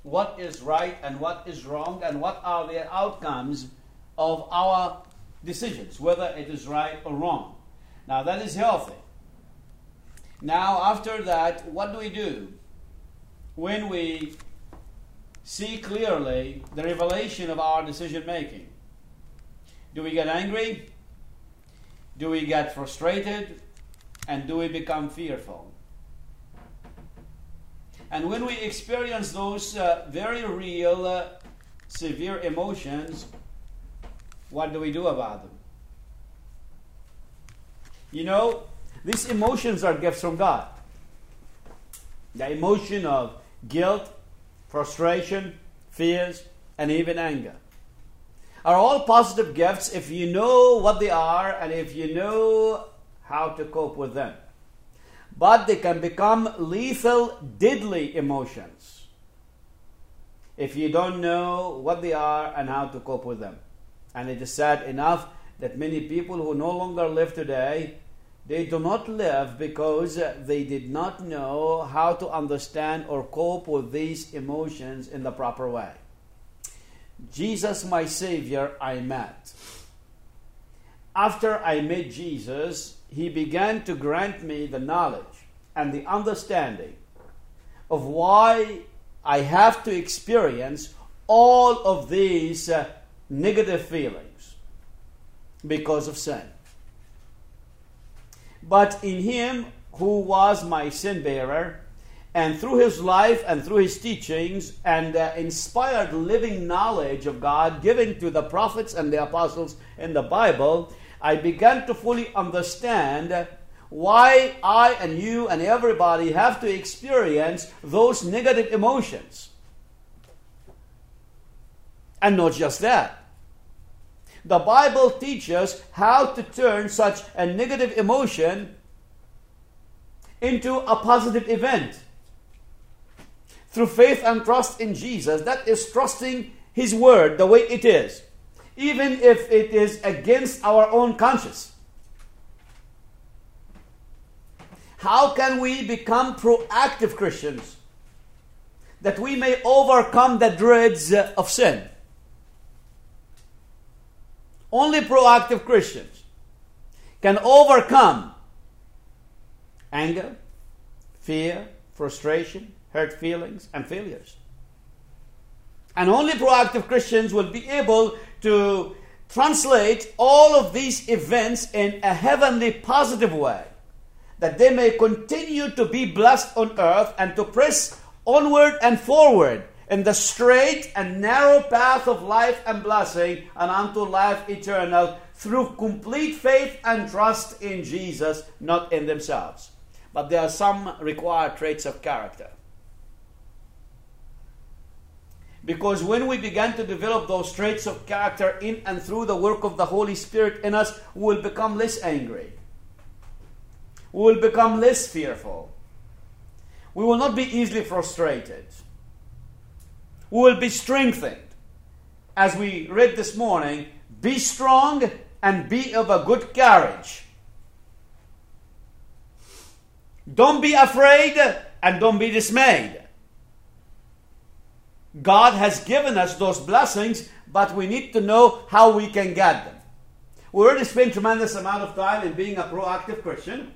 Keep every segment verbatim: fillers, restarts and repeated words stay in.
what is right and what is wrong and what are the outcomes of our decisions, whether it is right or wrong. Now that is healthy. Now after that, what do we do when we see clearly the revelation of our decision making? Do we get angry? Do we get frustrated? And do we become fearful? And when we experience those uh, very real, uh, severe emotions, what do we do about them? You know, these emotions are gifts from God. The emotion of guilt, frustration, fears, and even anger are all positive gifts if you know what they are and if you know how to cope with them. But they can become lethal, deadly emotions if you don't know what they are and how to cope with them. And it is sad enough that many people who no longer live today, they do not live because they did not know how to understand or cope with these emotions in the proper way. Jesus, my Savior, I met. After I met Jesus, He began to grant me the knowledge and the understanding of why I have to experience all of these uh, negative feelings because of sin. But in Him who was my sin bearer, and through His life and through His teachings and uh, inspired living knowledge of God given to the prophets and the apostles in the Bible, I began to fully understand why I and you and everybody have to experience those negative emotions. And not just that. The Bible teaches how to turn such a negative emotion into a positive event. Through faith and trust in Jesus, that is trusting His Word the way it is, even if it is against our own conscience. How can we become proactive Christians that we may overcome the dreads of sin? Only proactive Christians can overcome anger, fear, frustration, hurt feelings, and failures. And only proactive Christians will be able to translate all of these events in a heavenly positive way, that they may continue to be blessed on earth and to press onward and forward in the straight and narrow path of life and blessing and unto life eternal through complete faith and trust in Jesus, not in themselves. But there are some required traits of character. Because when we begin to develop those traits of character in and through the work of the Holy Spirit in us, we will become less angry. We will become less fearful. We will not be easily frustrated. We will be strengthened. As we read this morning, be strong and be of a good courage. Don't be afraid and don't be dismayed. God has given us those blessings, but we need to know how we can get them. We already spent a tremendous amount of time in being a proactive Christian.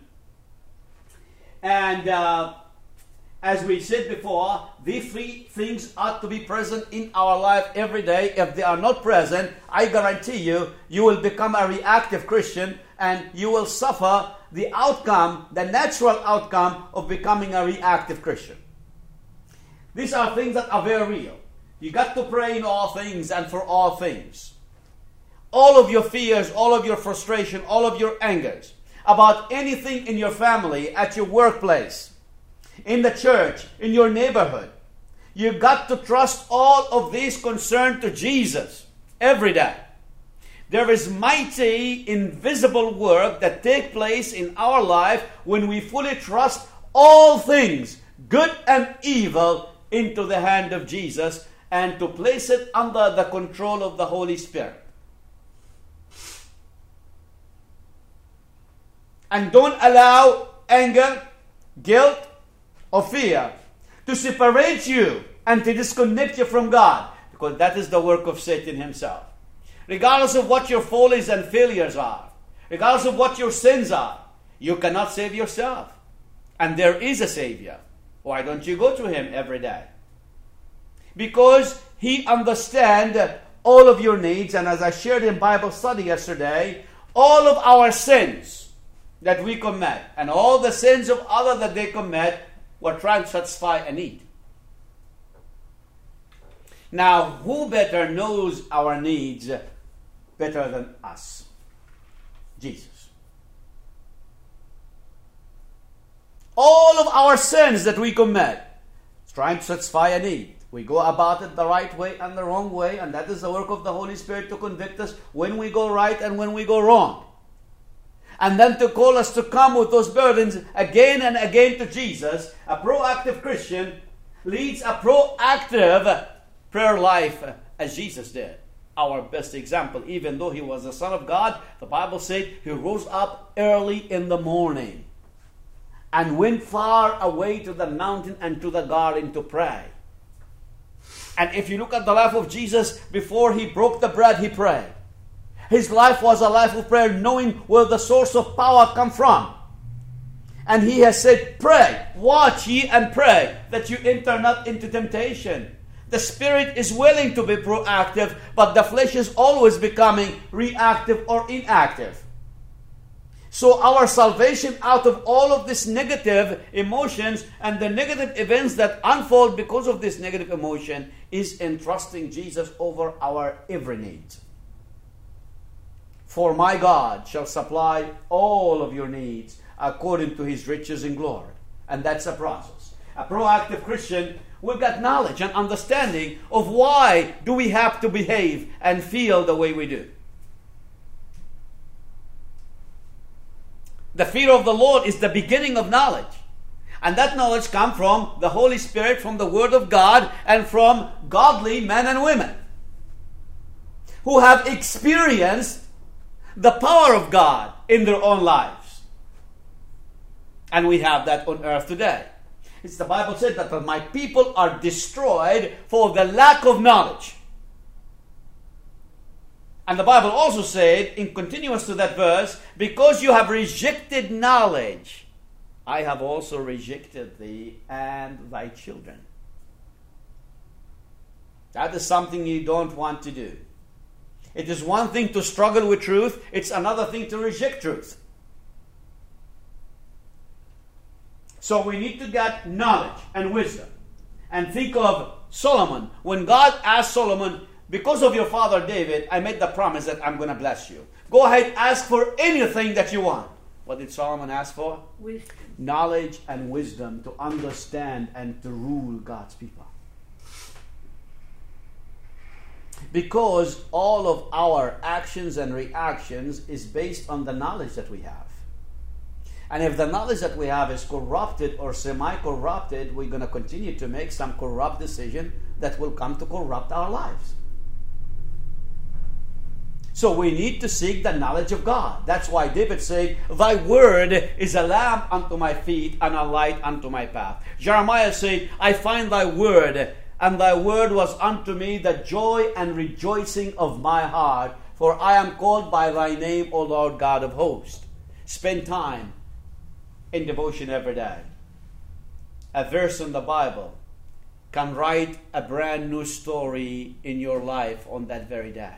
And uh, as we said before, these three things ought to be present in our life every day. If they are not present, I guarantee you, you will become a reactive Christian and you will suffer the outcome, the natural outcome of becoming a reactive Christian. These are things that are very real. You got to pray in all things and for all things. All of your fears, all of your frustration, all of your angers about anything in your family, at your workplace, in the church, in your neighborhood. You got to trust all of these concerns to Jesus every day. There is mighty, invisible work that takes place in our life when we fully trust all things, good and evil, into the hand of Jesus and to place it under the control of the Holy Spirit. And don't allow anger, guilt, or fear to separate you and to disconnect you from God, because that is the work of Satan himself. Regardless of what your follies and failures are, regardless of what your sins are, you cannot save yourself. And there is a Savior. Why don't you go to Him every day? Because He understands all of your needs, and as I shared in Bible study yesterday, all of our sins that we commit and all the sins of others that they commit were trying to satisfy a need. Now, who better knows our needs better than us? Jesus. All of our sins that we commit is trying to satisfy a need. We go about it the right way and the wrong way, and that is the work of the Holy Spirit to convict us when we go right and when we go wrong. And then to call us to come with those burdens again and again to Jesus. A proactive Christian leads a proactive prayer life as Jesus did. Our best example, even though He was the Son of God, the Bible said He rose up early in the morning and went far away to the mountain and to the garden to pray. And if you look at the life of Jesus, before He broke the bread, He prayed. His life was a life of prayer, knowing where the source of power come from. And He has said, pray, watch ye and pray, that you enter not into temptation. The spirit is willing to be proactive, but the flesh is always becoming reactive or inactive. So our salvation out of all of these negative emotions and the negative events that unfold because of this negative emotion is entrusting Jesus over our every need. For my God shall supply all of your needs according to His riches in glory. And that's a process. A proactive Christian, we've got knowledge and understanding of why do we have to behave and feel the way we do. The fear of the Lord is the beginning of knowledge. And that knowledge comes from the Holy Spirit, from the Word of God, and from godly men and women who have experienced the power of God in their own lives. And we have that on earth today. It's the Bible said that my people are destroyed for the lack of knowledge. And the Bible also said, in continuance to that verse, because you have rejected knowledge, I have also rejected thee and thy children. That is something you don't want to do. It is one thing to struggle with truth, it's another thing to reject truth. So we need to get knowledge and wisdom. And think of Solomon. When God asked Solomon, because of your father David, I made the promise that I'm going to bless you. Go ahead, ask for anything that you want. What did Solomon ask for? Wisdom. Knowledge and wisdom to understand and to rule God's people. Because all of our actions and reactions is based on the knowledge that we have. And if the knowledge that we have is corrupted or semi-corrupted, we're going to continue to make some corrupt decision that will come to corrupt our lives. So we need to seek the knowledge of God. That's why David said, thy word is a lamp unto my feet and a light unto my path. Jeremiah said, I find thy word, and thy word was unto me the joy and rejoicing of my heart, for I am called by thy name, O Lord God of hosts. Spend time in devotion every day. A verse in the Bible can write a brand new story in your life on that very day.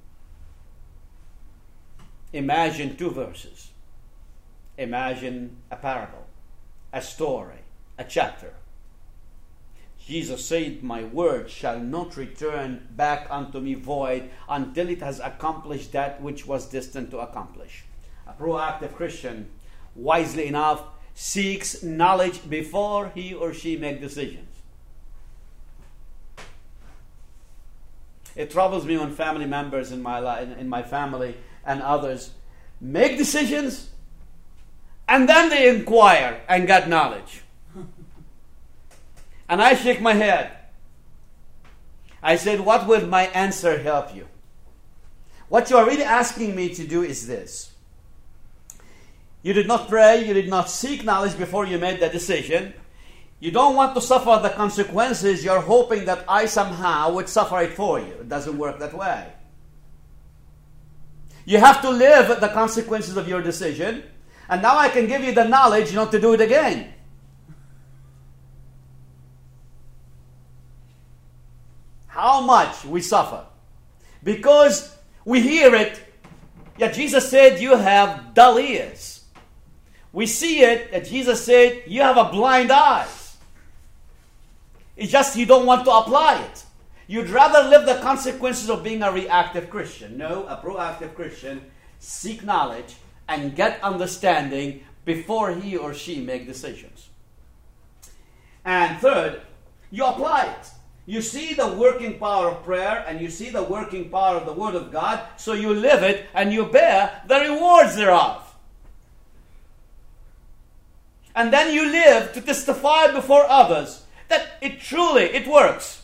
Imagine two verses. Imagine a parable, a story, a chapter. Jesus said, my word shall not return back unto me void until it has accomplished that which was destined to accomplish. A proactive Christian, wisely enough, seeks knowledge before he or she makes decisions. It troubles me when family members in my life, in my family and others make decisions and then they inquire and get knowledge. And I shake my head. I said, what will my answer help you? What you are really asking me to do is this. You did not pray, you did not seek knowledge before you made the decision. You don't want to suffer the consequences. You're hoping that I somehow would suffer it for you. It doesn't work that way. You have to live the consequences of your decision. And now I can give you the knowledge not to do it again. How much we suffer. Because we hear it. Yeah, Jesus said you have dull ears. We see it that Jesus said you have a blind eye. It's just you don't want to apply it. You'd rather live the consequences of being a reactive Christian. No, a proactive Christian seek knowledge and get understanding before he or she make decisions. And third, you apply it. You see the working power of prayer and you see the working power of the Word of God, so you live it and you bear the rewards thereof. And then you live to testify before others that it truly, it works.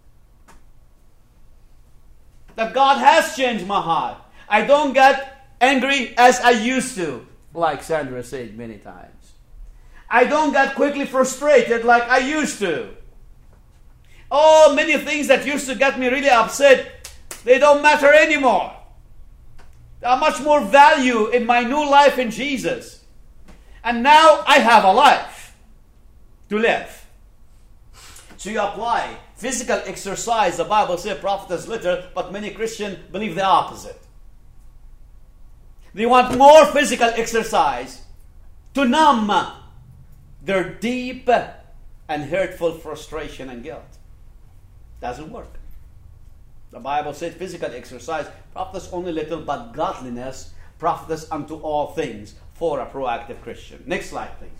That God has changed my heart. I don't get angry as I used to, like Sandra said many times. I don't get quickly frustrated like I used to. Oh, many things that used to get me really upset, they don't matter anymore. There are much more value in my new life in Jesus. And now I have a life to live. So you apply physical exercise. The Bible says profit is little, but many Christians believe the opposite. They want more physical exercise to numb their deep and hurtful frustration and guilt. Doesn't work. The Bible says physical exercise profits only little, but godliness profits unto all things for a proactive Christian. Next slide, please.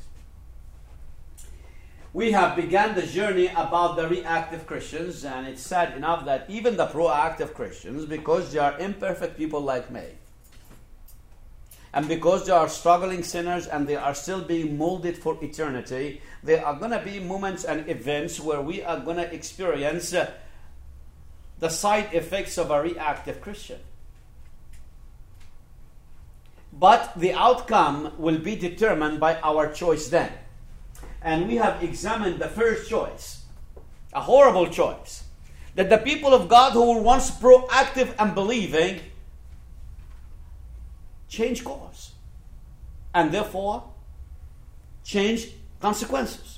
We have begun the journey about the reactive Christians, and it's sad enough that even the proactive Christians, because they are imperfect people like me, and because they are struggling sinners and they are still being molded for eternity, there are going to be moments and events where we are going to experience uh, the side effects of a reactive Christian. But the outcome will be determined by our choice then. And we have examined the first choice, a horrible choice, that the people of God who were once proactive and believing change course, and therefore change consequences.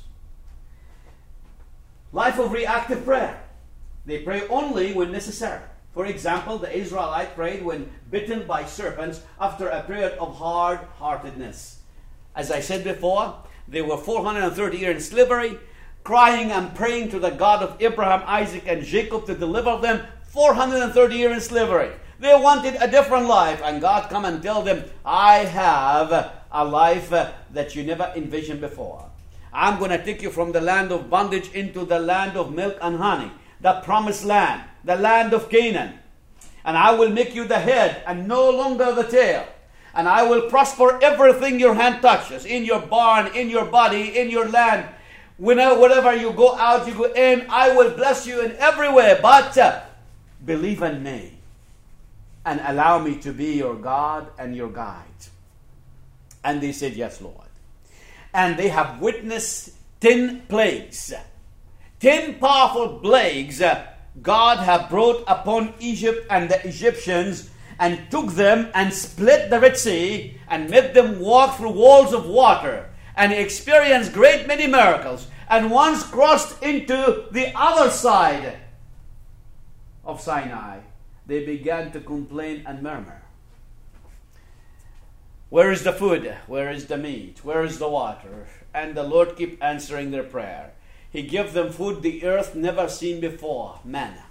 Life of reactive prayer. They pray only when necessary. For example, the Israelites prayed when bitten by serpents after a period of hard-heartedness. As I said before, they were four hundred thirty years in slavery, crying and praying to the God of Abraham, Isaac, and Jacob to deliver them. four hundred thirty years in slavery. They wanted a different life, and God come and tell them, I have a life that you never envisioned before. I'm going to take you from the land of bondage into the land of milk and honey, the promised land, the land of Canaan. And I will make you the head and no longer the tail. And I will prosper everything your hand touches, in your barn, in your body, in your land. Whenever, wherever you go out, you go in, I will bless you in every way. But uh, believe in me and allow me to be your God and your guide. And they said, yes, Lord. And they have witnessed ten plagues. Ten powerful plagues uh, God have brought upon Egypt and the Egyptians, and took them and split the Red Sea and made them walk through walls of water, and experienced great many miracles. And once crossed into the other side of Sinai, they began to complain and murmur. Where is the food? Where is the meat? Where is the water? And the Lord kept answering their prayer. He gave them food the earth never seen before, manna.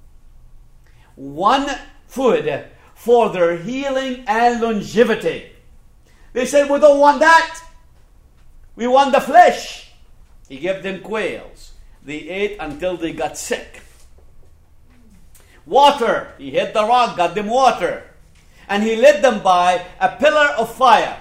One food for their healing and longevity. They said, we don't want that. We want the flesh. He gave them quails. They ate until they got sick. Water. He hit the rock, got them water. And he led them by a pillar of fire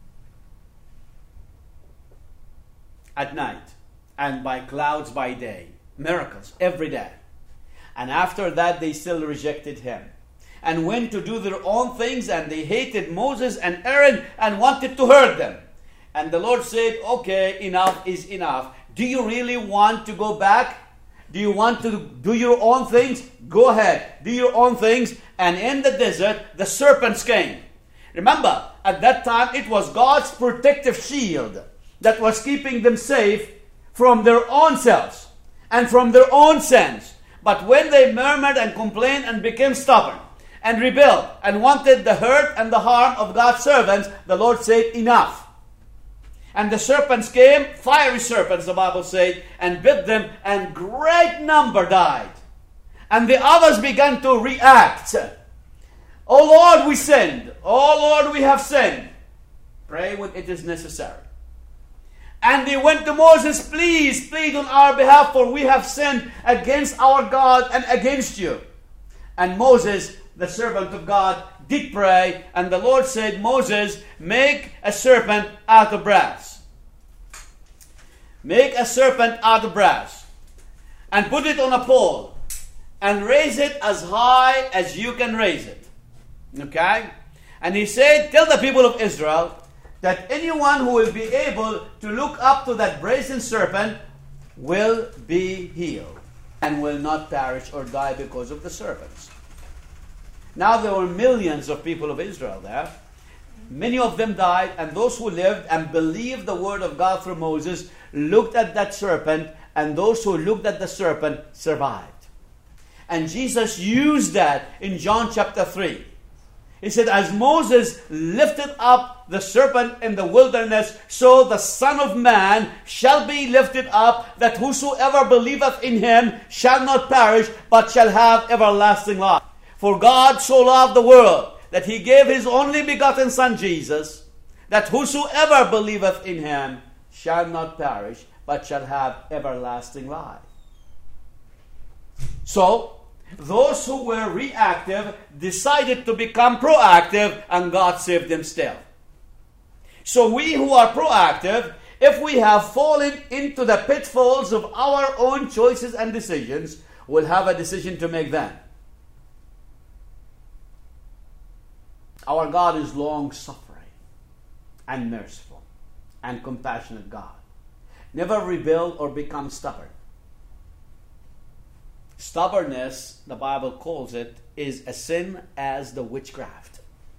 at night, and by clouds by day. Miracles every day. And after that, they still rejected him and went to do their own things, and they hated Moses and Aaron and wanted to hurt them. And the Lord said, okay, enough is enough. Do you really want to go back? Do you want to do your own things? Go ahead. Do your own things. And in the desert, the serpents came. Remember, at that time, it was God's protective shield that was keeping them safe from their own selves and from their own sins. But when they murmured and complained and became stubborn and rebelled and wanted the hurt and the harm of God's servants, the Lord said, enough. And the serpents came, fiery serpents, the Bible says, and bit them, and great number died. And the others began to react. Oh Lord, we sinned. Oh Lord, we have sinned. Pray when it is necessary. And they went to Moses, please, plead on our behalf, for we have sinned against our God and against you. And Moses, the servant of God, did pray, and the Lord said, Moses, make a serpent out of brass. Make a serpent out of brass, and put it on a pole, and raise it as high as you can raise it. Okay? And he said, tell the people of Israel that anyone who will be able to look up to that brazen serpent will be healed, and will not perish or die because of the serpents. Now there were millions of people of Israel there. Many of them died, and those who lived and believed the word of God through Moses looked at that serpent, and those who looked at the serpent survived. And Jesus used that in John chapter three. He said, as Moses lifted up the serpent in the wilderness, so the Son of Man shall be lifted up, that whosoever believeth in him shall not perish, but shall have everlasting life. For God so loved the world, that he gave his only begotten Son Jesus, that whosoever believeth in him shall not perish, but shall have everlasting life. So, those who were reactive decided to become proactive, and God saved them still. So we who are proactive, if we have fallen into the pitfalls of our own choices and decisions, will have a decision to make then. Our God is long-suffering and merciful and compassionate God. Never rebel or become stubborn. Stubbornness, the Bible calls it, is a sin as the witchcraft.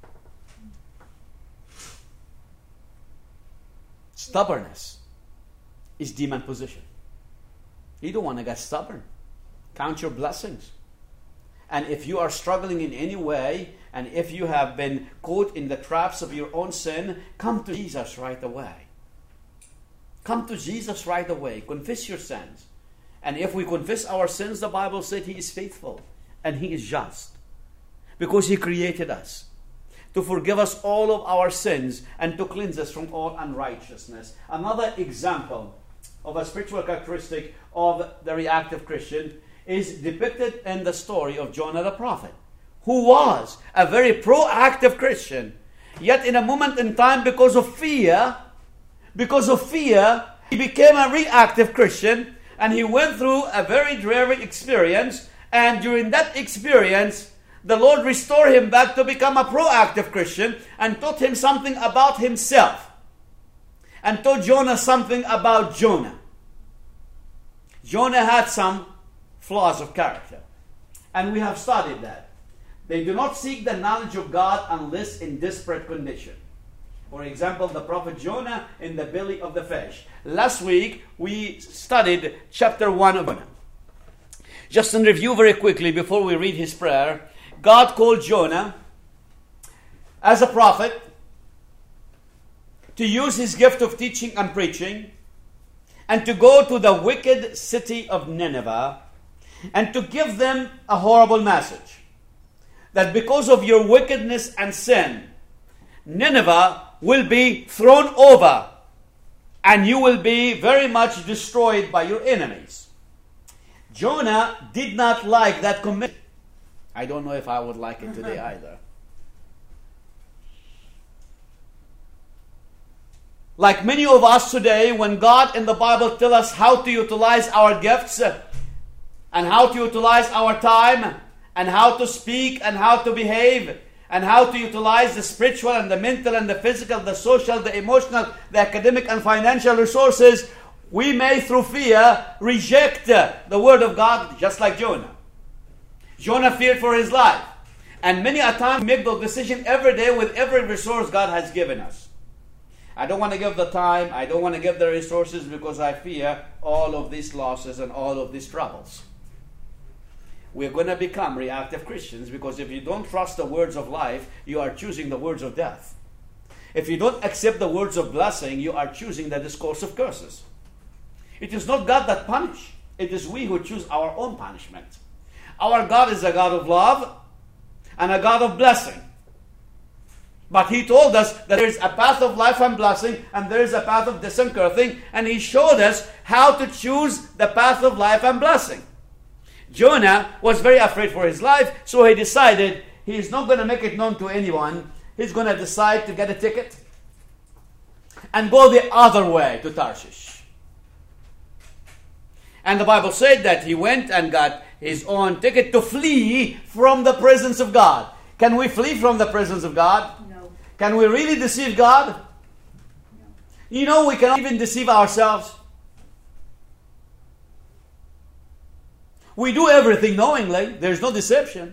Stubbornness is demon possession. You don't want to get stubborn. Count your blessings. And if you are struggling in any way, and if you have been caught in the traps of your own sin, come to Jesus right away. Come to Jesus right away. Confess your sins. And if we confess our sins, the Bible said he is faithful and he is just. Because he created us to forgive us all of our sins and to cleanse us from all unrighteousness. Another example of a spiritual characteristic of the reactive Christian is depicted in the story of Jonah the prophet, who was a very proactive Christian. Yet in a moment in time, because of fear, because of fear, he became a reactive Christian, and he went through a very dreary experience. And during that experience, the Lord restored him back to become a proactive Christian and taught him something about himself. And taught Jonah something about Jonah. Jonah had some flaws of character. And we have studied that. They do not seek the knowledge of God unless in desperate condition. For example, the prophet Jonah in the belly of the fish. Last week, we studied chapter one of Jonah. Just in review very quickly before we read his prayer, God called Jonah as a prophet to use his gift of teaching and preaching and to go to the wicked city of Nineveh and to give them a horrible message. That because of your wickedness and sin, Nineveh will be thrown over and you will be very much destroyed by your enemies. Jonah did not like that commitment. I don't know if I would like it today either. Like many of us today, when God in the Bible tells us how to utilize our gifts and how to utilize our time and how to speak and how to behave and how to utilize the spiritual and the mental and the physical, the social, the emotional, the academic and financial resources, We may, through fear, reject the word of God, just like Jonah. Jonah feared for his life. And many a time we make those decisions every day with every resource God has given us. I don't want to give the time, I don't want to give the resources because I fear all of these losses and all of these troubles. We're going to become reactive Christians because if you don't trust the words of life, you are choosing the words of death. If you don't accept the words of blessing, you are choosing the discourse of curses. It is not God that punishes. It is we who choose our own punishment. Our God is a God of love and a God of blessing. But He told us that there is a path of life and blessing and there is a path of death and cursing, and He showed us how to choose the path of life and blessing. Jonah was very afraid for his life, so he decided he is not going to make it known to anyone. He's going to decide to get a ticket and go the other way to Tarshish. And the Bible said that he went and got his own ticket to flee from the presence of God. Can we flee from the presence of God? No. Can we really deceive God? No. You know, we cannot even deceive ourselves. We do everything knowingly. There's no deception.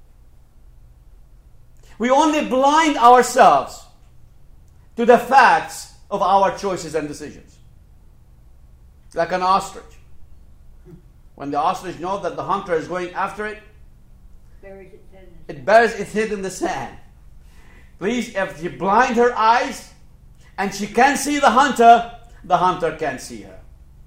We only blind ourselves to the facts of our choices and decisions. Like an ostrich. When the ostrich knows that the hunter is going after it, Buries its head in the it buries its head in the sand. Please, if you blind her eyes and she can't see the hunter, the hunter can't see her.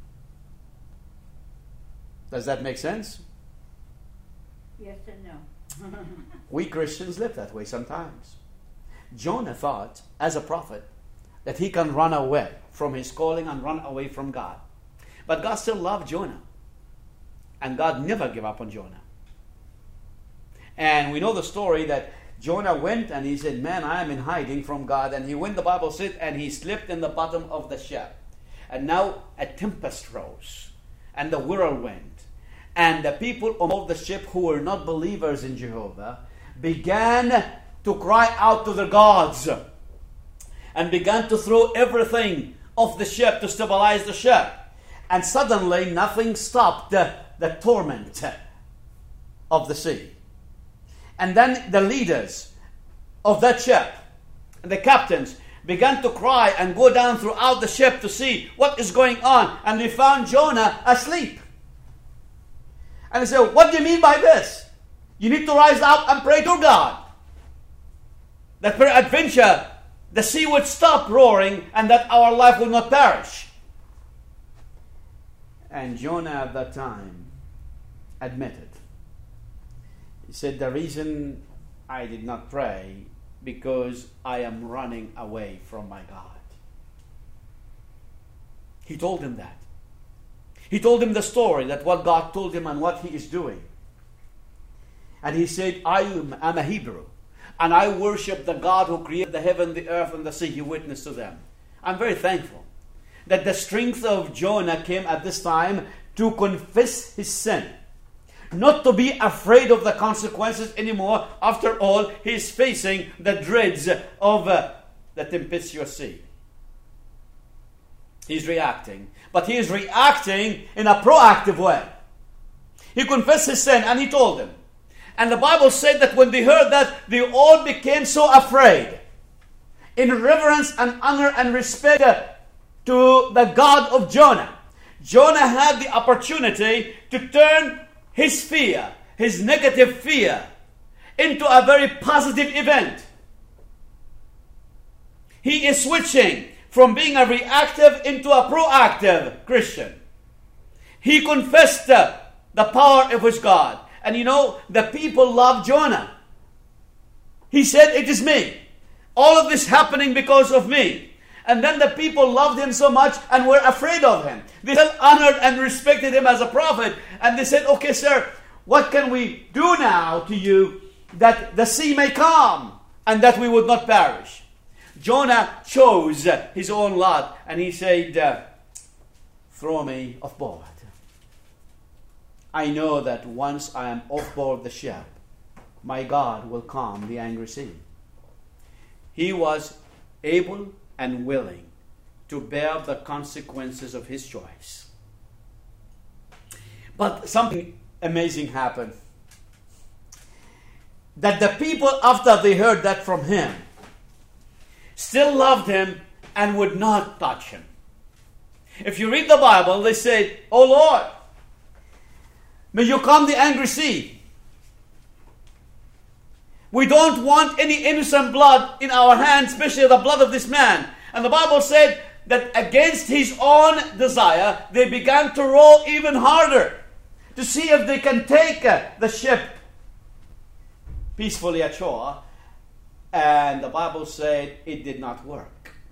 Does that make sense? Yes and no. We Christians live that way sometimes. Jonah thought, as a prophet, that he can run away from his calling and run away from God. But God still loved Jonah. And God never gave up on Jonah. And we know the story that Jonah went and he said, man, I am in hiding from God. And he went, the Bible said, and he slipped in the bottom of the ship. And now a tempest rose and the whirlwind. And the people on board the ship who were not believers in Jehovah began to cry out to their gods and began to throw everything off the ship to stabilize the ship. And suddenly nothing stopped the, the torment of the sea. And then the leaders of that ship, the captains, began to cry and go down throughout the ship to see what is going on. And they found Jonah asleep. And they said, what do you mean by this? You need to rise up and pray to God, that peradventure the sea would stop roaring and that our life will not perish. And Jonah at that time admitted. He said, the reason I did not pray because I am running away from my God. He told him that. He told him the story, that what God told him and what he is doing. And he said, I am I'm a Hebrew, and I worship the God who created the heaven, the earth, and the sea. He witnessed to them. I'm very thankful that the strength of Jonah came at this time to confess his sin. Not to be afraid of the consequences anymore. After all, he is facing the dreads of uh, the tempestuous sea. He's reacting. But he is reacting in a proactive way. He confessed his sin and he told them. And the Bible said that when they heard that, they all became so afraid. In reverence and honor and respect to the God of Jonah. Jonah had the opportunity to turn his fear, his negative fear, into a very positive event. He is switching from being a reactive into a proactive Christian. He confessed uh, the power of his God. And you know, the people loved Jonah. He said, it is me. All of this happening because of me. And then the people loved him so much and were afraid of him. They still honored and respected him as a prophet. And they said, okay, sir, what can we do now to you that the sea may calm and that we would not perish? Jonah chose his own lot and he said, uh, throw me off board. I know that once I am off board the ship, my God will calm the angry sea. He was able and willing to bear the consequences of his choice. But something amazing happened. That the people, after they heard that from him, still loved him and would not touch him. If you read the Bible, they say, "Oh Lord, may you calm the angry sea. We don't want any innocent blood in our hands, especially the blood of this man." And the Bible said that against his own desire, they began to row even harder to see if they can take uh, the ship peacefully ashore. And the Bible said it did not work.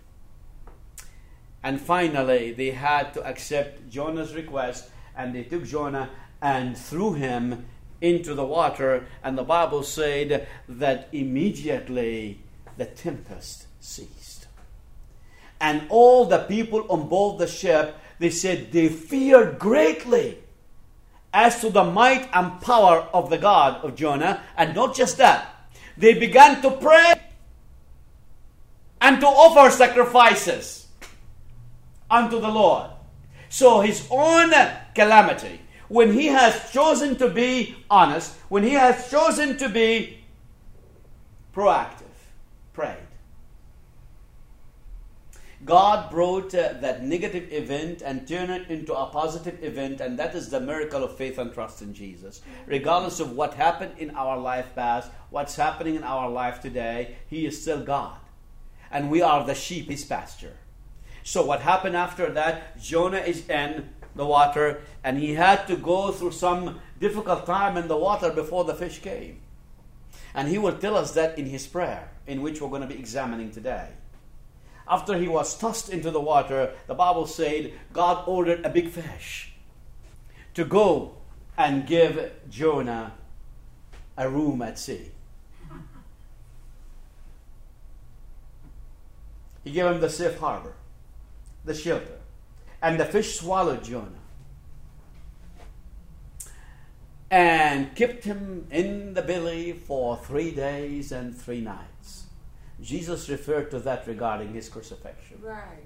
And finally, they had to accept Jonah's request, and they took Jonah and threw him into the water. And the Bible said that immediately the tempest ceased. And all the people on board the ship, they said they feared greatly as to the might and power of the God of Jonah. And not just that, they began to pray and to offer sacrifices unto the Lord. So his own calamity, when he has chosen to be honest, when he has chosen to be proactive, prayed. God brought uh, that negative event and turned it into a positive event, and that is the miracle of faith and trust in Jesus. Regardless of what happened in our life past, what's happening in our life today, he is still God. And we are the sheep, his pasture. So what happened after that? Jonah is in the water, and he had to go through some difficult time in the water before the fish came. And he will tell us that in his prayer, in which we're going to be examining today. After he was tossed into the water, the Bible said God ordered a big fish to go and give Jonah a room at sea. He gave him the safe harbor, the shelter. And the fish swallowed Jonah and kept him in the belly for three days and three nights. Jesus referred to that regarding his crucifixion. Right.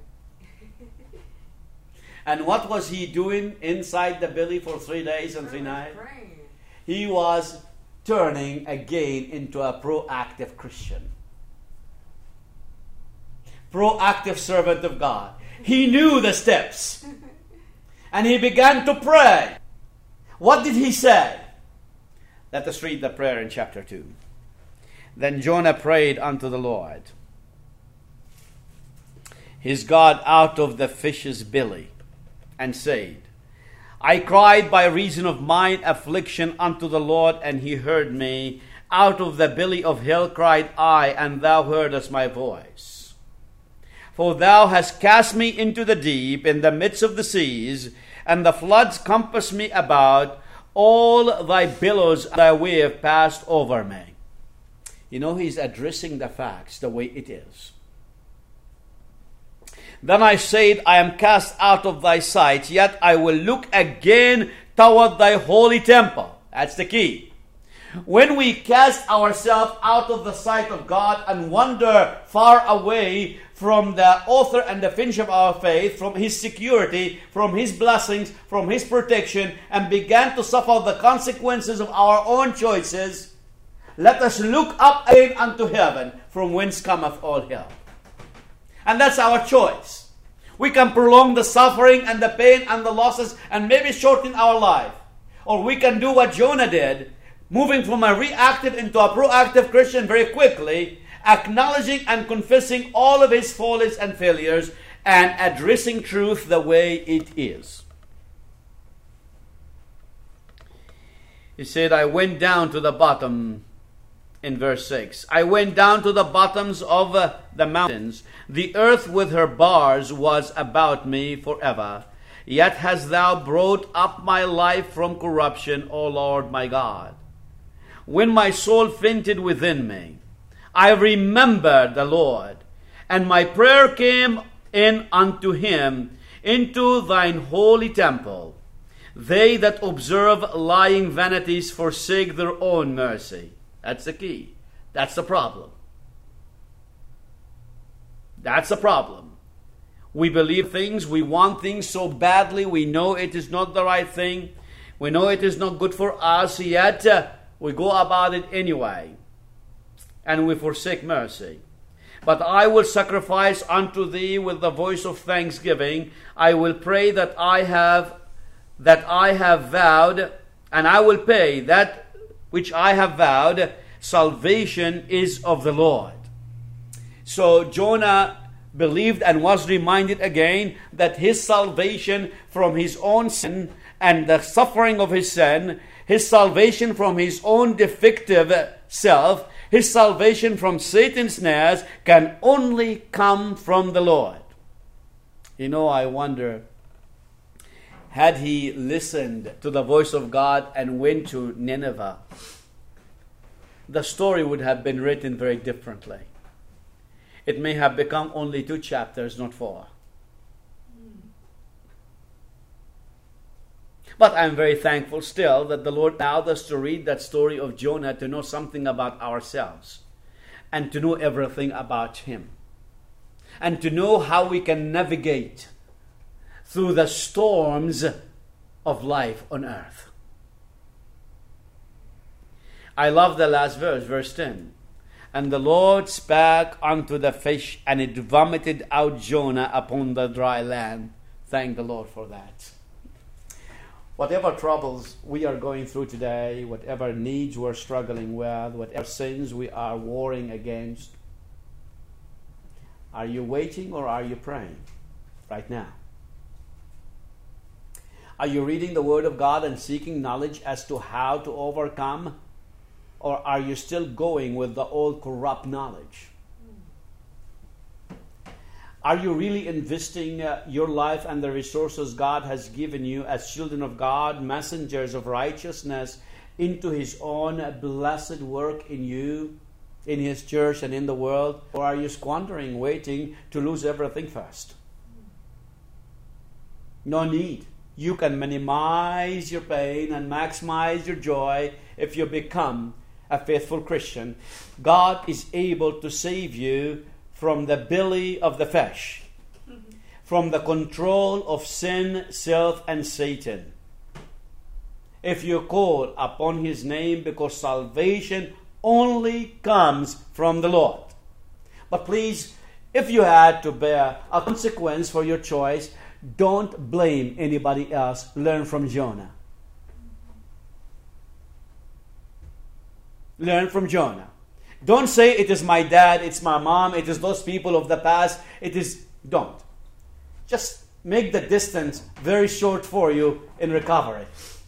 And what was he doing inside the belly for three days and three nights? Praying. He was turning again into a proactive Christian. Proactive servant of God. He knew the steps. And he began to pray. What did he say? Let us read the prayer in chapter two. Then Jonah prayed unto the Lord, his God, out of the fish's belly, and said, I cried by reason of mine affliction unto the Lord, and he heard me. Out of the belly of hell cried I, and thou heardest my voice. For thou hast cast me into the deep, in the midst of the seas, and the floods compass me about. All thy billows thy wave passed over me. You know, he's addressing the facts the way it is. Then I said, I am cast out of thy sight, yet I will look again toward thy holy temple. That's the key. When we cast ourselves out of the sight of God and wander far away from the author and the finisher of our faith, from his security, from his blessings, from his protection, and began to suffer the consequences of our own choices, let us look up again unto heaven, from whence cometh all help. And that's our choice. We can prolong the suffering and the pain and the losses and maybe shorten our life. Or we can do what Jonah did, moving from a reactive into a proactive Christian very quickly, acknowledging and confessing all of his faults and failures, and addressing truth the way it is. He said, I went down to the bottom. In verse six, I went down to the bottoms of uh, the mountains. The earth with her bars was about me forever. Yet hast thou brought up my life from corruption, O Lord my God. When my soul fainted within me, I remembered the Lord, and my prayer came in unto him into thine holy temple. They that observe lying vanities forsake their own mercy. That's the key. That's the problem. That's the problem. We believe things, we want things so badly, we know it is not the right thing, we know it is not good for us, yet uh, we go about it anyway, and we forsake mercy. But I will sacrifice unto thee with the voice of thanksgiving. I will pray that I have that I have vowed, and I will pay that which I have vowed. Salvation is of the Lord. So Jonah believed and was reminded again that his salvation from his own sin and the suffering of his sin, his salvation from his own defective self, his salvation from Satan's snares can only come from the Lord. You know, I wonder, had he listened to the voice of God and went to Nineveh, the story would have been written very differently. It may have become only two chapters, not four. But I'm very thankful still that the Lord allowed us to read that story of Jonah to know something about ourselves and to know everything about him and to know how we can navigate through the storms of life on earth. I love the last verse, verse ten. And the Lord spake unto the fish, and it vomited out Jonah upon the dry land. Thank the Lord for that. Whatever troubles we are going through today, whatever needs we're struggling with, whatever sins we are warring against, are you waiting or are you praying right now? Are you reading the Word of God and seeking knowledge as to how to overcome? Or are you still going with the old corrupt knowledge? Are you really investing uh, your life and the resources God has given you as children of God, messengers of righteousness, into His own blessed work in you, in His church and in the world? Or are you squandering, waiting to lose everything first? No need. You can minimize your pain and maximize your joy if you become a faithful Christian. God is able to save you from the belly of the fish, from the control of sin, self, and Satan, if you call upon His name, because salvation only comes from the Lord. But please, if you had to bear a consequence for your choice, don't blame anybody else. Learn from Jonah. Learn from Jonah. Don't say it is my dad, it's my mom, it is those people of the past. It is, don't. Just make the distance very short for you in recovery.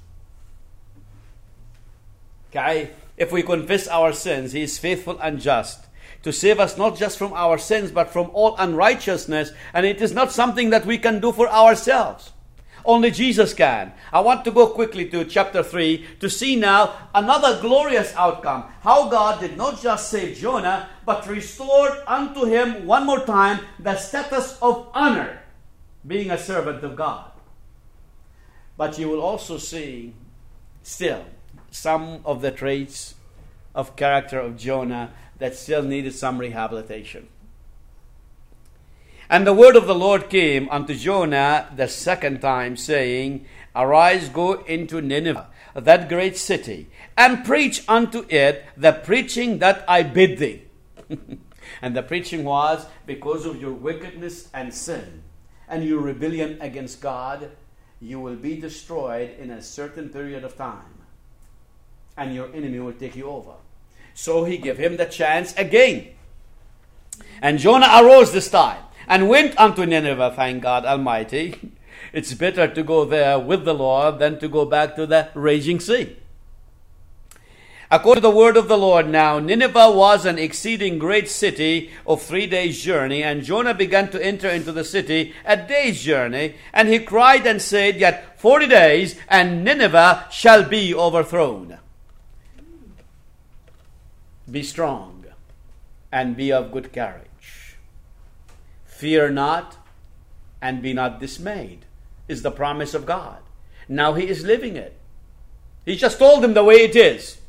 Okay? If we confess our sins, He is faithful and just to save us not just from our sins, but from all unrighteousness. And it is not something that we can do for ourselves. Only Jesus can. I want to go quickly to chapter three to see now another glorious outcome. How God did not just save Jonah, but restored unto him one more time the status of honor, being a servant of God. But you will also see still some of the traits of character of Jonah that still needed some rehabilitation. And the word of the Lord came unto Jonah the second time, saying, Arise, go into Nineveh, that great city, and preach unto it the preaching that I bid thee. And the preaching was, because of your wickedness and sin, and your rebellion against God, you will be destroyed in a certain period of time, and your enemy will take you over. So he gave him the chance again. And Jonah arose this time, and went unto Nineveh. Thank God Almighty. It's better to go there with the Lord than to go back to the raging sea. According to the word of the Lord now, Nineveh was an exceeding great city of three days' journey, and Jonah began to enter into the city a day's journey, and he cried and said, Yet forty days, and Nineveh shall be overthrown. Be strong, and be of good courage. Fear not, and be not dismayed, is the promise of God. Now he is living it. He just told them the way it is.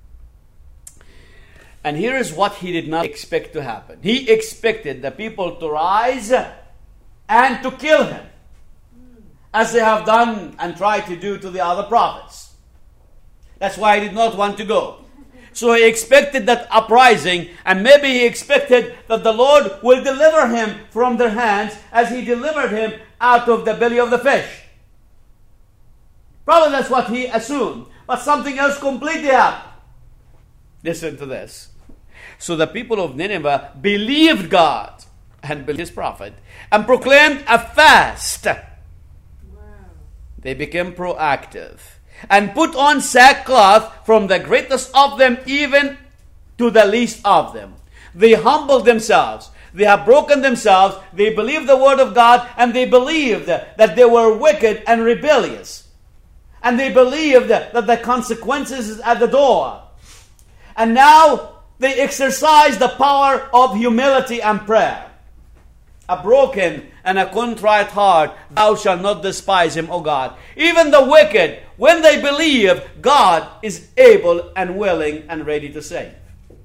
And here is what he did not expect to happen. He expected the people to rise and to kill him, as they have done and tried to do to the other prophets. That's why he did not want to go. So he expected that uprising, and maybe he expected that the Lord will deliver him from their hands as he delivered him out of the belly of the fish. Probably that's what he assumed. But something else completely happened. Listen to this. So the people of Nineveh believed God and believed his prophet and proclaimed a fast. Wow. They became proactive and put on sackcloth, from the greatest of them even to the least of them. They humbled themselves. They have broken themselves. They believed the word of God, and they believed that they were wicked and rebellious. And they believed that the consequences is at the door. And now they exercise the power of humility and prayer. A broken and a contrite heart, thou shalt not despise him, O God. Even the wicked, when they believe, God is able and willing and ready to save.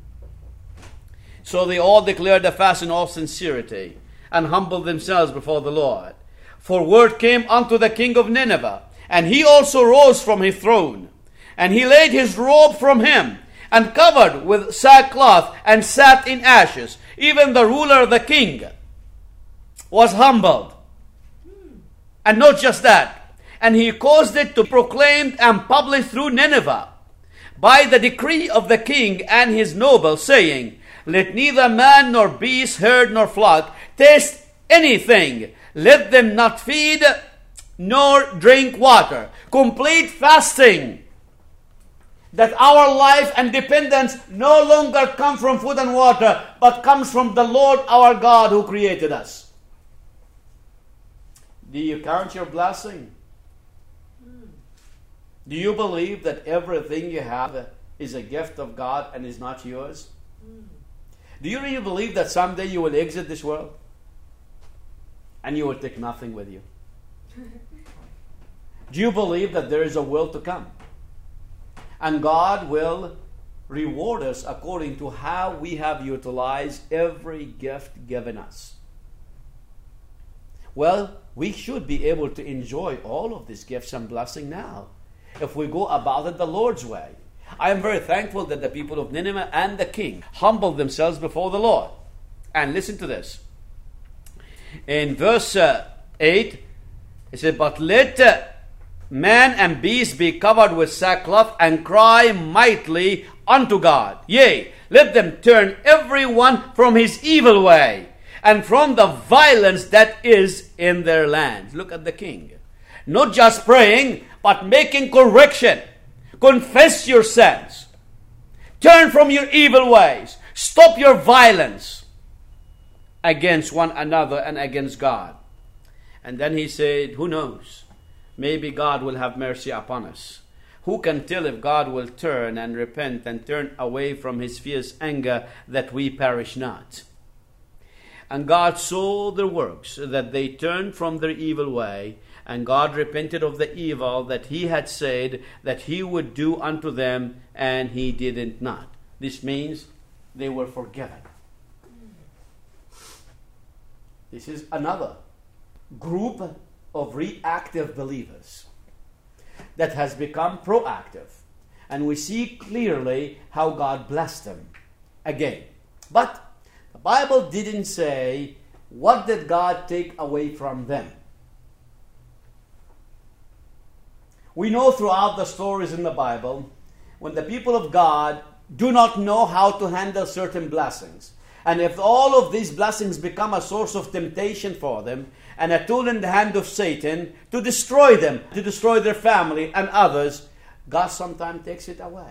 So they all declared a fast in all sincerity and humbled themselves before the Lord. For word came unto the king of Nineveh, and he also rose from his throne, and he laid his robe from him, and covered with sackcloth, and sat in ashes. Even the ruler, the king, was humbled. And not just that, and he caused it to be proclaimed and published through Nineveh, by the decree of the king and his nobles, saying, let neither man nor beast, herd nor flock taste anything. Let them not feed nor drink water. Complete fasting. That our life and dependence no longer come from food and water, but comes from the Lord our God who created us. Do you count your blessing? Do you believe that everything you have is a gift of God and is not yours? Do you really believe that someday you will exit this world and you will take nothing with you? Do you believe that there is a world to come? And God will reward us according to how we have utilized every gift given us. Well, we should be able to enjoy all of these gifts and blessing now, if we go about it the Lord's way. I am very thankful that the people of Nineveh and the king humbled themselves before the Lord. And listen to this. In verse uh, eight, it said, but let uh, man and beast be covered with sackcloth, and cry mightily unto God. Yea, let them turn every one from his evil way, and from the violence that is in their land. Look at the king. Not just praying, but making correction. Confess your sins. Turn from your evil ways. Stop your violence against one another and against God. And then he said, who knows? Maybe God will have mercy upon us. Who can tell if God will turn and repent and turn away from his fierce anger, that we perish not? And God saw their works, that they turned from their evil way, and God repented of the evil that he had said that he would do unto them, and he didn't not. This means they were forgiven. This is another group of reactive believers that has become proactive. And we see clearly how God blessed them again. But the Bible didn't say, what did God take away from them? We know throughout the stories in the Bible, when the people of God do not know how to handle certain blessings, and if all of these blessings become a source of temptation for them, and a tool in the hand of Satan to destroy them, to destroy their family and others, God sometimes takes it away.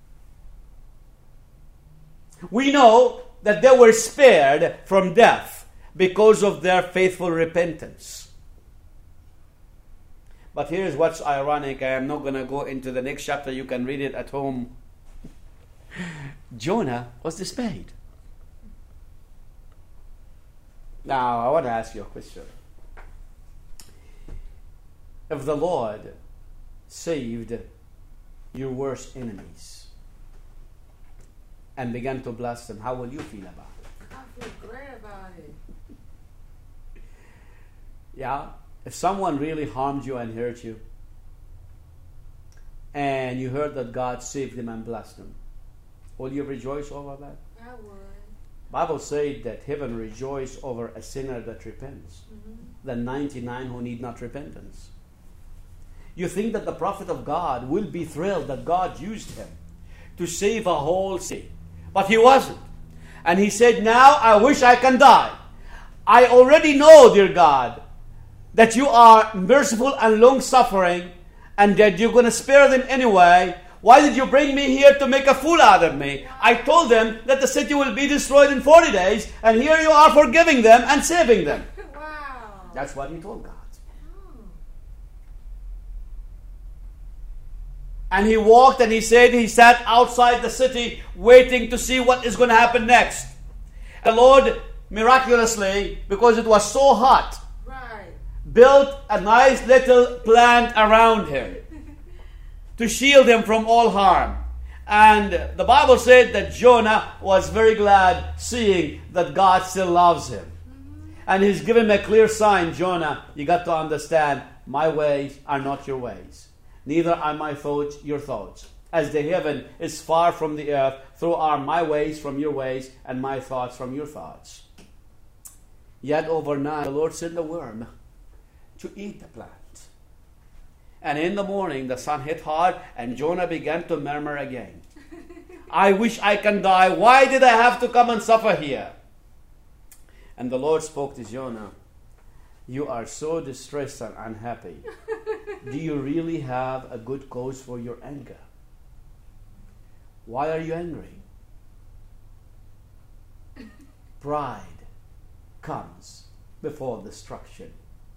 We know that they were spared from death because of their faithful repentance. But here's what's ironic. I am not going to go into the next chapter. You can read it at home. Jonah was dismayed. Now, I want to ask you a question. If the Lord saved your worst enemies and began to bless them, how will you feel about it? I feel great about it. Yeah? If someone really harmed you and hurt you, and you heard that God saved them and blessed them, will you rejoice over that? I would. Bible said that heaven rejoice over a sinner that repents, Mm-hmm. than ninety-nine who need not repentance. You think that the prophet of God will be thrilled that God used him to save a whole city. But he wasn't. And he said, now I wish I can die. I already know, dear God, that you are merciful and long-suffering, and that you're going to spare them anyway. Why did you bring me here to make a fool out of me? I told them that the city will be destroyed in forty days, and here you are forgiving them and saving them. Wow. That's what he told God. Oh. And he walked and he said he sat outside the city waiting to see what is going to happen next. The Lord miraculously, because it was so hot, Right. built a nice little plant around him to shield him from all harm. And the Bible said that Jonah was very glad seeing that God still loves him. Mm-hmm. And he's given him a clear sign, Jonah, you got to understand, my ways are not your ways. Neither are my thoughts your thoughts. As the heaven is far from the earth, so are my ways from your ways, and my thoughts from your thoughts. Yet overnight, the Lord sent a worm to eat the plant. And in the morning, the sun hit hard, and Jonah began to murmur again. I wish I can die. Why did I have to come and suffer here? And the Lord spoke to Jonah. You are so distressed and unhappy. Do you really have a good cause for your anger? Why are you angry? Pride comes before destruction,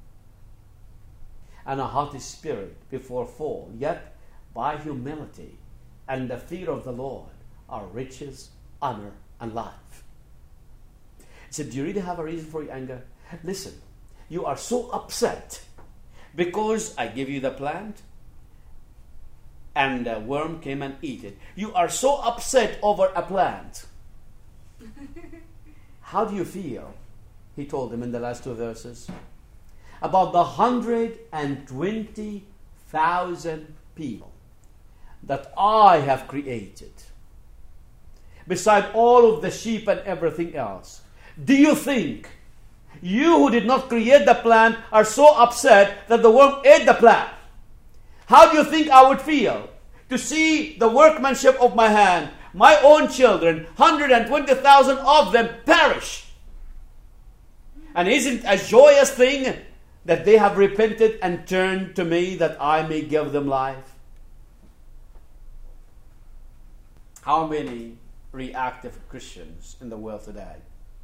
and a haughty spirit before fall. Yet by humility and the fear of the Lord are riches, honor, and life. He said, do you really have a reason for your anger? Listen, you are so upset because I give you the plant and a worm came and eat it. You are so upset over a plant. How do you feel? He told him in the last two verses. About the one hundred twenty thousand people that I have created, beside all of the sheep and everything else. Do you think you who did not create the plant are so upset that the worm ate the plant? How do you think I would feel to see the workmanship of my hand, my own children, one hundred twenty thousand of them perish? And isn't it a joyous thing that they have repented and turned to me that I may give them life? How many reactive Christians in the world today?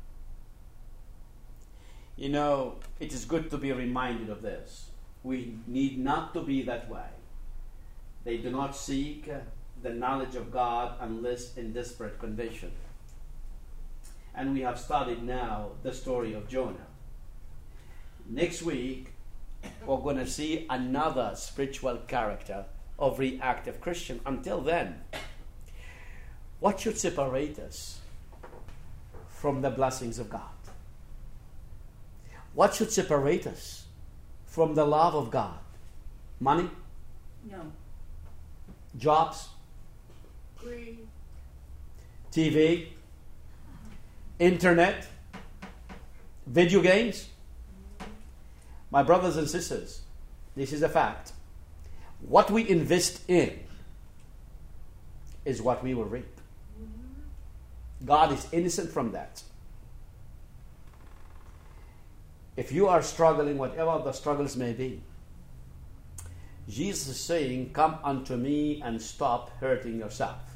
You know, it is good to be reminded of this. We need not to be that way. They do not seek uh, the knowledge of God unless in desperate condition. And we have studied now the story of Jonah. Next week, we're going to see another spiritual character of reactive Christian. Until then, what should separate us from the blessings of God? What should separate us from the love of God? Money? No. Jobs? Greed. T V? Internet? Video games? My brothers and sisters, this is a fact. What we invest in is what we will reap. God is innocent from that. If you are struggling, whatever the struggles may be, Jesus is saying, come unto me and stop hurting yourself.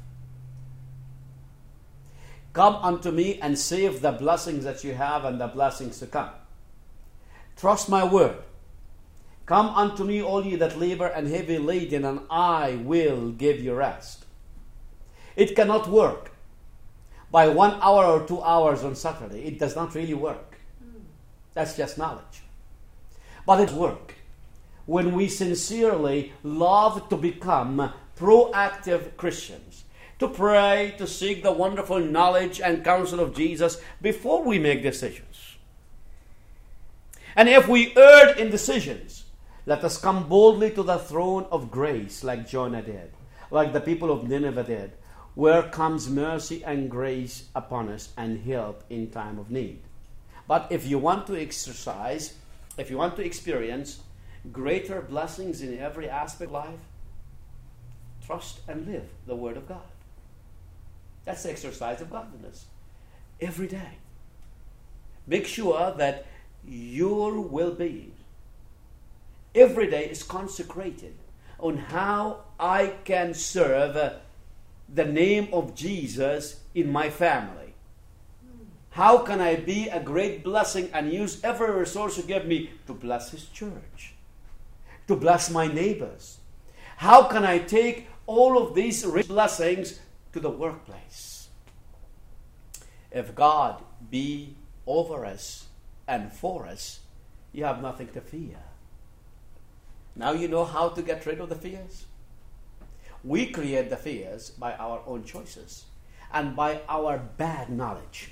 Come unto me and save the blessings that you have and the blessings to come. Trust my word. Come unto me, all ye that labor and heavy laden, and I will give you rest. It cannot work by one hour or two hours on Saturday. It does not really work. That's just knowledge. But it works when we sincerely love to become proactive Christians, to pray, to seek the wonderful knowledge and counsel of Jesus before we make decisions. And if we erred in decisions, let us come boldly to the throne of grace like Jonah did, like the people of Nineveh did, where comes mercy and grace upon us and help in time of need. But if you want to exercise, if you want to experience greater blessings in every aspect of life, trust and live the Word of God. That's the exercise of godliness. Every day. Make sure that your well-being every day is consecrated on how I can serve uh, the name of Jesus in my family. How can I be a great blessing and use every resource you give me to bless His church, to bless my neighbors? How can I take all of these rich blessings to the workplace? If God be over us and for us, you have nothing to fear. Now you know how to get rid of the fears. We create the fears by our own choices and by our bad knowledge.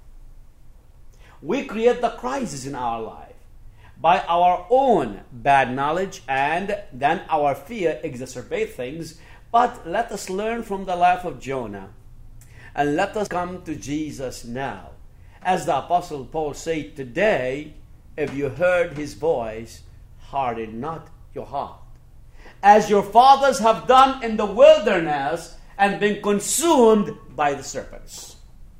We create the crisis in our life by our own bad knowledge, and then our fear exacerbates things. But let us learn from the life of Jonah, and let us come to Jesus now. As the Apostle Paul said, today, if you heard His voice, harden not your heart, as your fathers have done in the wilderness and been consumed by the serpents.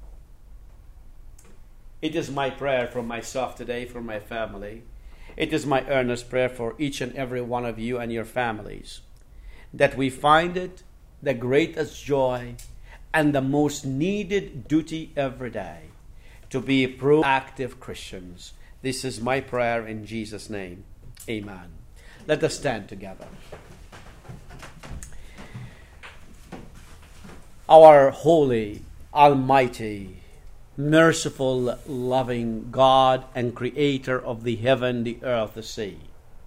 It is my prayer for myself today, for my family. It is my earnest prayer for each and every one of you and your families, that we find it the greatest joy and the most needed duty every day to be proactive Christians. This is my prayer in Jesus' name. Amen. Let us stand together. Our holy, almighty, merciful, loving God and creator of the heaven, the earth, the sea,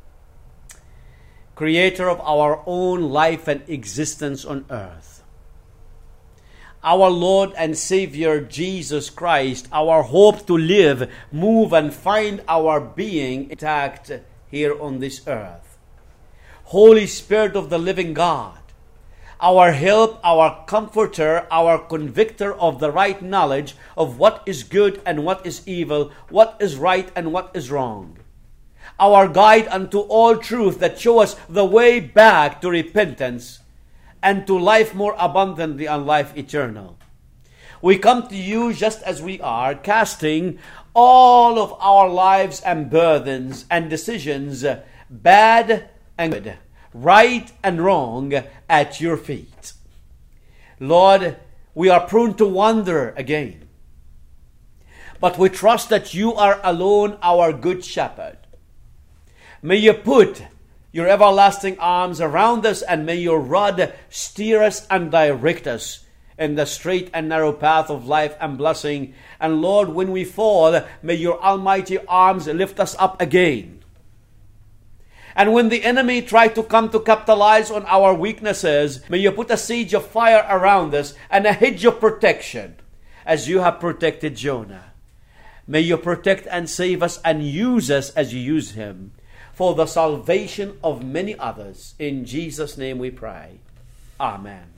creator of our own life and existence on earth, our Lord and Savior Jesus Christ, our hope to live, move, and find our being intact here on this earth. Holy Spirit of the living God, our help, our comforter, our convictor of the right knowledge of what is good and what is evil, what is right and what is wrong. Our guide unto all truth that show us the way back to repentance and to life more abundantly and life eternal. We come to you just as we are, casting all of our lives and burdens and decisions, bad and good, right and wrong, at your feet. Lord, we are prone to wander again, but we trust that you are alone our good shepherd. May you put your everlasting arms around us, and may your rod steer us and direct us in the straight and narrow path of life and blessing. And Lord, when we fall, may your almighty arms lift us up again. And when the enemy tries to come to capitalize on our weaknesses, may you put a siege of fire around us and a hedge of protection, as you have protected Jonah. May you protect and save us and use us as you used him, for the salvation of many others. In Jesus' name we pray. Amen.